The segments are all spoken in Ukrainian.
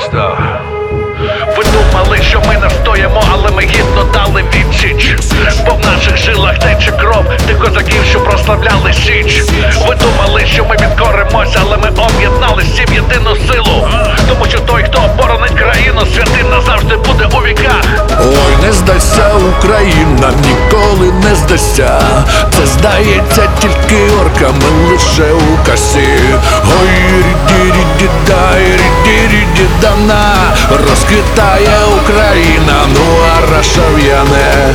просто. Ви думали, що ми не встоїмо, але ми гідно дали відсіч. Бо в наших жилах тече кров тих козаків, що прославляли Січ. Ви думали, що ми підкоримося, але ми об'єдналися всі в єдину силу. Тому що той, хто оборонить країну, святим назавжди буде у віках. Ой, не здасться Україна, ніколи не здасться. Це здається тільки орками лише у касі. Ой, ріді-ріді-дай, ріді-ріді-дана. Розквітає Україна, ну а Раша в'яне.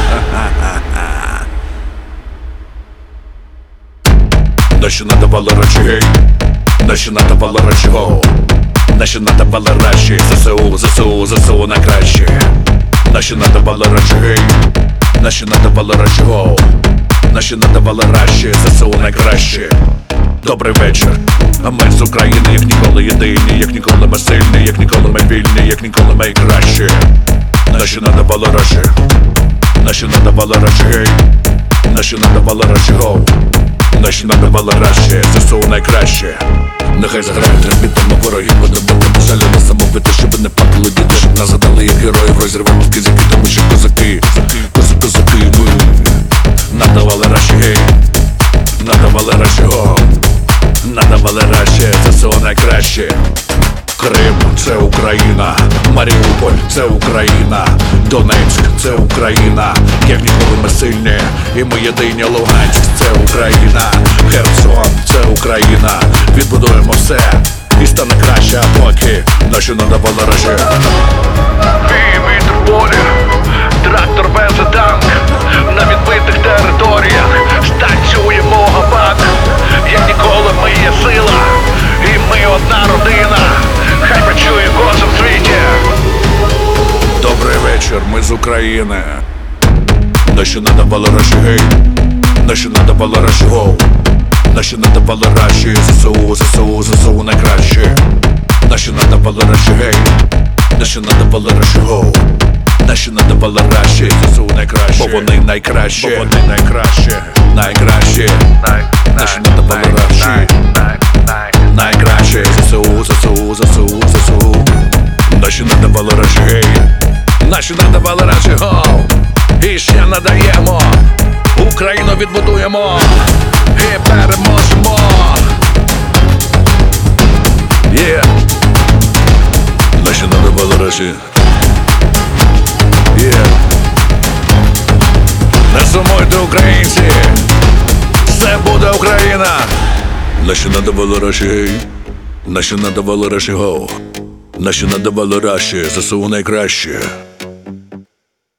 Наші надавали речі, наші надавали речого. Наші надавали речі, ЗСУ, ЗСУ, ЗСУ найкраще. Наші надавали речі, наші надавали речого. Наші надавали речі, ЗСУ найкраще. Добрий вечір, а ми з України, як ніколи єдині, як ніколи ми сильні, як ніколи ми вільні, як ніколи ми кращі. Наші надавали речі, наші надавали речі, наші надавали речого. Наші надавали речі, ЗСУ найкраще. Нехай заграють трембітами ворогів, подобати жалю на самовити, щоб не плакали діти, щоб нас задали як героїв, розірвемо кизяки, тому що козаки, козаки, ми надавали речі, надавали речого, надавали речі, ЗСУ найкраще. Крим – це Україна, Маріуполь – це Україна, Донецьк – це Україна, як ніколи ми сильні, і ми єдині. Луганськ – це Україна, Херсон – це Україна, відбудуємо все, і стане краще, а поки наші надавали речі. Вітер в полі, трактор бензотанк, на відбитих територіях станцюємо габак. Як ніколи ми є сила, і ми одна родина. Хай почує кожен в світі. Добрий вечір, ми з України. Наші надавали речі, наші надавали речого. Наші надавали речі, ЗСУ, ЗСУ, ЗСУ найкраще. Наші надавали речі, наші надавали речого. Наші надавали речі, ЗСУ найкраще. Бо вони найкраще, бо вони найкраще, найкраще. Наші надавали речі, найкраще, ЗСУ, ЗСУ, ЗСУ, ЗСУ. Наші надавали речі, наші надавали речі, гоу. І ще надаємо, Україну відбудуємо і переможемо. Yeah. Наші надавали речі. Yeah. Не сумуйте, українці, все буде Україна. Наші надавали речі, наші надавали речі, гоу. Наші надавали речі, ЗСУ найкраще.